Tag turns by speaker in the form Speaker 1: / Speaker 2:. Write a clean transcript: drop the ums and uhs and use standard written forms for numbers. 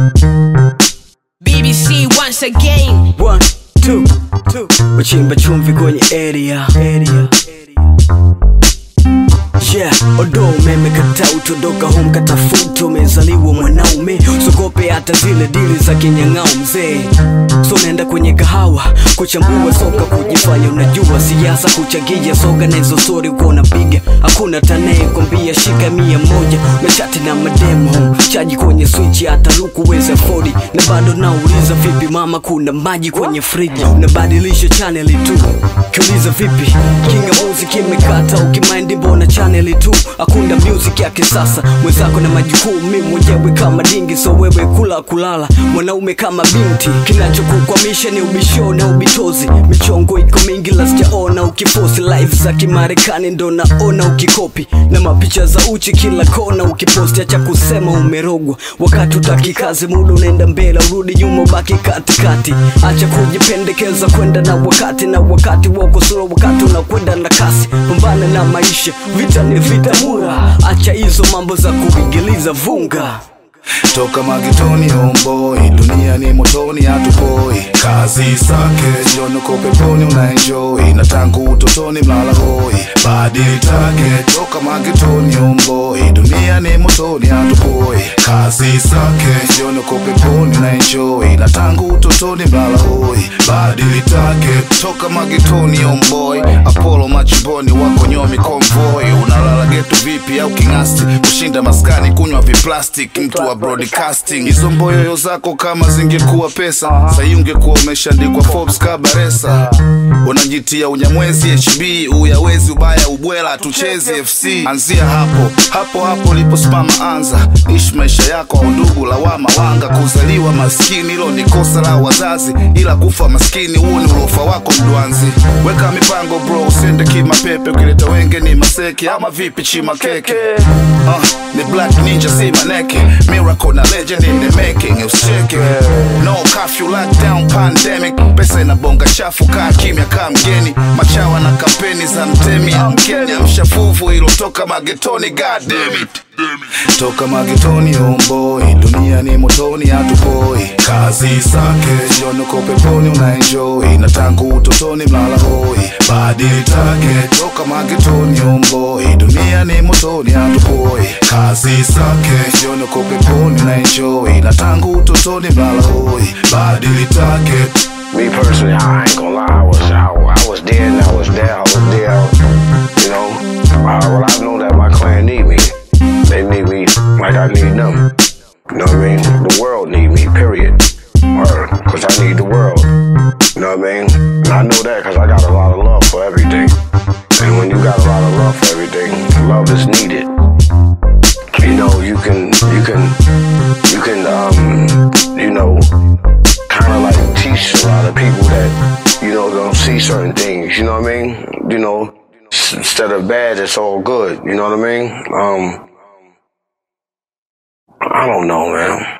Speaker 1: BBC once again.
Speaker 2: 1, 2, 2. Wachimba chumvi kwenye area. Yeah, odo umeme kata utodoka home katafuta umezaliwa mwanaume. Usogope hata zile dili za kinyang'ao mzee. So nenda kwenye kahawa kuchambua soka, kujifanya unajua siasa, kuchagia soga na hizo story uko unapiga. Hakuna tanaye kwambia shika 100. Mechati na mademo chaji kwenye switch hata luku weza 40. Na bado nauliza vipi mama kuna maji kwenye fridge. Unabadilisha channel tu kiuliza vipi kinga music imekata ukimind mbona channel tu. Hakuna music ya kisasa mwenzako na majukumu mimi mwenyewe kama dingi. So wewe kula kulala mwanaume kama binti, kinachokukwamisha ni ubisho na ubitozi. Michongo iko mingi la sijaona ukiposti live za kimarekani ndo naona ukikopi, na mapicha za uchi kila kona ukiposti. Acha kusema umerogwa wakati utaki kazi, muda unaenda mbele urudi nyuma baki katikati. Acha kujipendekeza kwenda na wakati wako sura wakati unakwenda na kasi. Pambana na maisha, vita ni vita mura. Acha hizo mambo za kuingiliza vunga.
Speaker 3: Toka magetoni homeboy, dunia ni motoni hatupoi. Kazi zake jioni uko peponi unaenjoy, na tangu utotoni mlala hoi. Badili target, toka magetoni homeboy, dunia ni motoni hatupoi. Kazi zake jioni uko peponi unaenjoy, na tangu utotoni mlala hoi. Badili target, toka magetoni homeboy, Apollo machimboni wako nyomi convoy. Unalala getu vipi au kingasti, kushinda maskani kunywa viplastic, mtu wa broadcasting. Hizo mboyoyo zako kama zingekuwa pesa, sahi ungekuwa umeshandikwa Forbes kabaresa. Unajitia unyamwezi HB, uyawezi ubaya ubwela tuchezi FC. Anzia hapo lipo spama anza. Ishi maisha yako au ndugu lawama wanga. Kuzaliwa maskini ilo ni kosa la wazazi, ila kufa maskini huo ni ulofa wako mduanzi. Weka mipango bro usende kimapepe, ukileta wenge ni maseke ama vipi chima keke. Ni black ninja si maneke, miracle na legend in the making. Usicheke, no curfew lockdown pandemic. Pesa inabonga chafu kaa kimya kaa mgeni. Machawa na kampeni za mtemi Mkenya mshafufu ilo toka magetoni god damn it. Toka magetoni homeboy, dunia ni motoni hatupoi. Kazi zake jioni uko peponi unaenjoy, na tangu utotoni mlala hoi. Badili target, toka magetoni homeboy, dunia ni motoni hatupoi. Kazi zake jioni uko peponi unaenjoy, na tangu utotoni mlala hoi. Badili target.
Speaker 4: Me personally, I ain't gonna lie, I was there and I was there, you know. Well, I know that my clan need me. They need me like I need them. You know what I mean? The world need me, period. Cause I need the world. You know what I mean? And I know that cause I got a lot of love for everything. And when you got a lot of love for everything, love is needed. You know, you can, you know, kind of like teach a lot of people that, you know, don't see certain things, you know what I mean? You know, instead of bad, it's all good, you know what I mean? I don't know, man.